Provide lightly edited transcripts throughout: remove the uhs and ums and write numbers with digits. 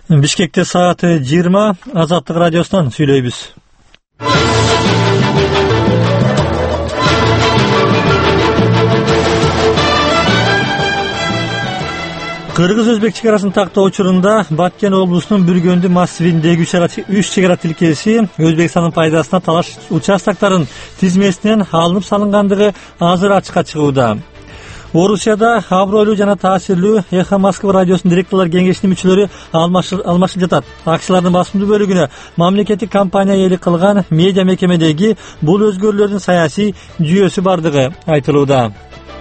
Бишкекте сааты 20, Азаттык радиосунан сүйлөйбүз. Кыргыз-Өзбек чегарасын тактоо учурунда Баткен облусунун Бүргөндү массивиндеги 3 чегара тилкеси Өзбекстандын пайдасына талаш участокторун тизмесинен алынып салынгандыгы азыр ачыкка чыгууда. Орусияда абройлуу жана таасирлүү Эхо Москва радиосунун директорлор кеңешинин мүчөлөрү алмашып жатат. Акциялардын басымдуу бөлүгүнө мамлекеттик компания ээлик кылган медиа мекемедеги бул өзгөрүүлөрдүн саясий жүйөсү бардыгы айтылууда.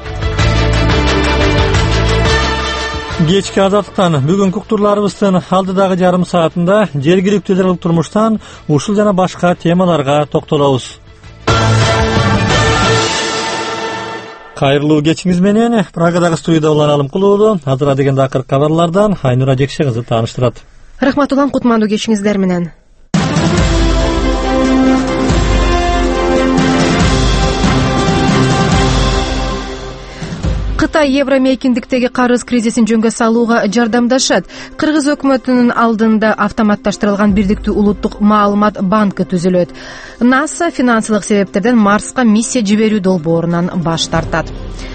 Кечки Азаттыктан бүгүнкү уктурларыбыздын алдыдагы жарым саатында жергиликтүү турмуштан ушул жана башка темаларга токтолобуз. Кайрылуу кечиңиз менен Прагадагы студияда улан Алым Кулуулу азыр дегенде акыркы кабарлардан Айнура Жекше кызы тааныштырат. Рахмат улан, кутмандуу кечиңиздер менен. Кытай Евромейкиндиктеги карыз кризисин жөнгө салууга жардамдашат. Кыргыз өкмөтүнүн алдында автоматташтырылган бирдиктүү улуттук маалымат банкы түзүлөт. НАСА финансылык себептерден Марска миссия жиберүү долбоорунан баш тартат.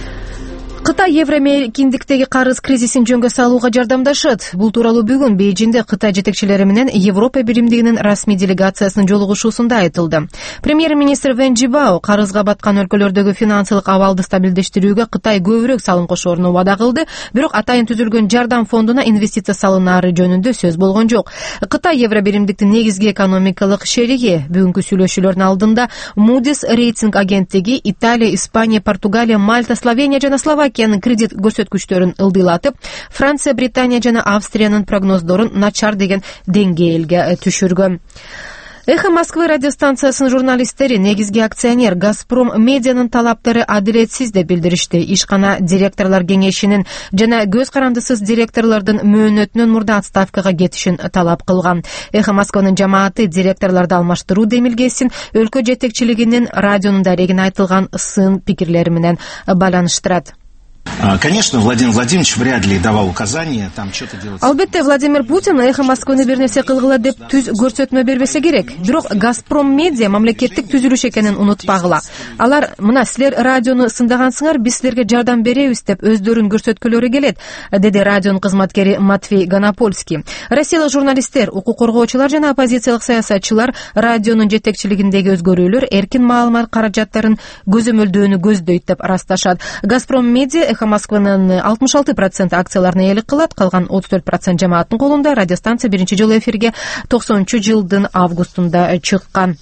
Кытай Евромейкиндиктеги карыз кризисин жөнгө салууга жардамдашат. Бул тууралуу бүгүн Бейжинде Кытай жетекчилери менен Европа биримдигинин расмий делегациясынын жолугушуусунда айтылды. Премьер-министр Вэн Жибао карызга баткан өлкөлөрдөгү финансылык абалды стабилдештирүүгө Кытай көбүрөөк салым кошоорун убада кылды, бирок атайын түзүлгөн жардам фондуна инвестиция салынаары жөнүндө сөз болгон жок. Кытай Евро биримдиктин негизги экономикалык шериги. Бүгүнкү сүйлөшүүлөрдүн алдында Moody's рейтинг агенттиги Италия, Испания, Португалия, Мальта, Словения жана Словакиянын кредит көрсөткүчтөрүн ылдыйлатып, Франция, Британия жана Австриянын прогноздорун начар деген деңгээлге түшүргөн. Эхо Москвы радиостанциясынын журналисттери негизги акционер Газпром медианын талаптары адилетсиз деп билдиришти. Ишкана директорлор кеңешинин жана көз карандысыз директорлордун мөөнөтүнөн мурда отставкага кетишин талап кылган. Эхо Москванын жамааты директорлорду алмаштыруу демилгесин өлкө жетекчилигинин радионун дарегине айтылган сын пикирлери менен байланыштырат. Конечно, Владимир Владимирович вряд ли давал указания там что-то делать. Албетте, Владимир Путин Эхо Москваны бир нерсе кылгыла деп түз көрсөтмө бербесе керек. Бирок Газпром медиа мамлекеттик түзүлүш экенин унутпагыла. Алар мына силер радиону сындагансыңар, биз силерге жардам беребиз деп өздөрүн көрсөткөлөрү келет, деди радионун кызматкери Матвей Гонопольский. Россиялык журналисттер, укук коргоочулар жана оппозициялык саясатчылар радионун жетекчилигиндеги өзгөрүүлөр эркин маалымат каражаттарын көзөмөлдөөнү көздөйт деп ырасташат. Газпром медиа Эхо Москванын 66% акцияларын ээлик кылат, калган 34% жамааттын колунда. Радиостанция биринчи жолу эфирге 90-жылдын августунда чыккан.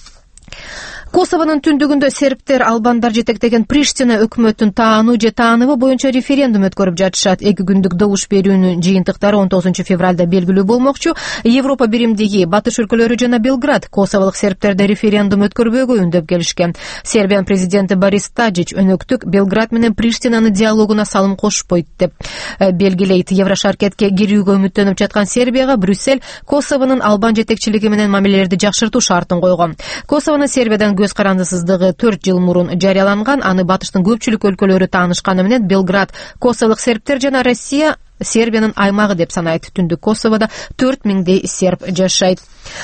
Косовонун түндүгүндө сербтер албандар жетектеген Приштина өкмөтүн таануу же тааныбы боюнча референдум өткөрүп жатышат. 2 күндүк добуш берүүнүн жыйынтыктары 19 февралда белгилүү болмокчу. Европа биримдиги, Батыш өлкөлөрү жана Белград косоволук сербтерди референдум өткөрбөөгө үндөп келишкен. Сербиянын президенти Борис Таджич өнөктүк Белград менен Приштинанын диалогуна салым кошпойт деп белгилейт. Еврошаркетке кирүүгө үмүттөнүп жаткан Сербияга Брюссель Косовонун албан жетекчилиги менен мамилелерди жакшыртуу шартын койгон. Косовонун Сербиядан көз карандысыздыгы 4 жыл мурун жарыяланган. Аны батыштын көпчүлүк өлкөлөрү таанышканы менен Белград косоволук сербтер жана Россия Сербиянын аймагы деп санайт. Түндүк Косоводо 4000 серб жашайт.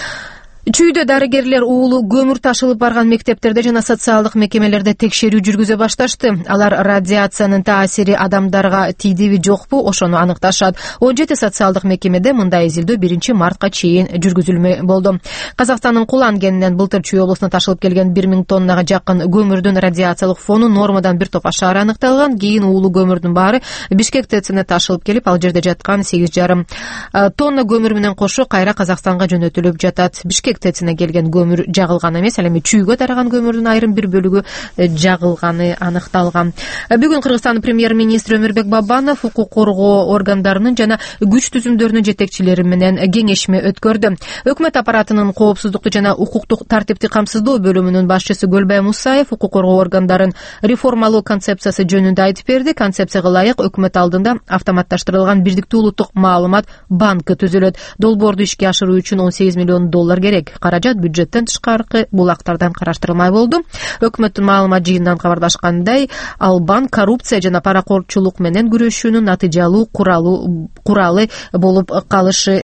Чүйдө дарыгерлер уулу көмүр ташылып барган мектептерде жана социалдык мекемелерде текшерүү жүргүзө башташты. Алар радиациянын таасири адамдарга тийдиби жокпу, ошону аныкташат. 17 социалдык мекемеде мындай изилдөө 1 мартка чейин жүргүзүлмөй болду. Казакстандын Кулан кенинен былтыр Чүй облусуна ташылып келген 1000 тоннага жакын көмүрдүн радиациялык фону нормадан бир топ ашаары аныкталган. Кийин уулу көмүрдүн баары Бишкек ТЭЦине ташылып келип, ал жерде жаткан 8,5 тонна көмүр менен кошо кайра Казакстанга жөнөтүлүп жатат. Бишкек ТЭЦине келген көмүр жагылган эмес, ал эми Чүйгө тараган көмүрдүн айрым бир бөлүгү жагылганы аныкталган. Бүгүн Кыргызстандын премьер-министри Өмүрбек Бабанов укук коргоо органдарынын жана күч түзүмдөрүнүн жетекчилери менен кеңешме өткөрдү. Өкмөт аппаратынын коопсуздукту жана укуктук тартипти камсыздоо бөлүмүнүн башчысы Көлбай Мусаев укук коргоо органдарын реформалоо концепциясы жөнүндө айтып берди. Концепцияга ылайык өкмөт алдында автоматташтырылган бирдиктүү улуттук маалымат банкы түзүлөт. Долбоорду ишке ашыруу үчүн $18 миллион керек. Каражат бюджеттен тышкаркы булактардан караштырылмай болду. Өкмөттүн маалымат жыйынынан кабарлашкандай, ал банк коррупция жана паракорчулук менен күрөшүүнүн натыйжалуу куралы болуп калышы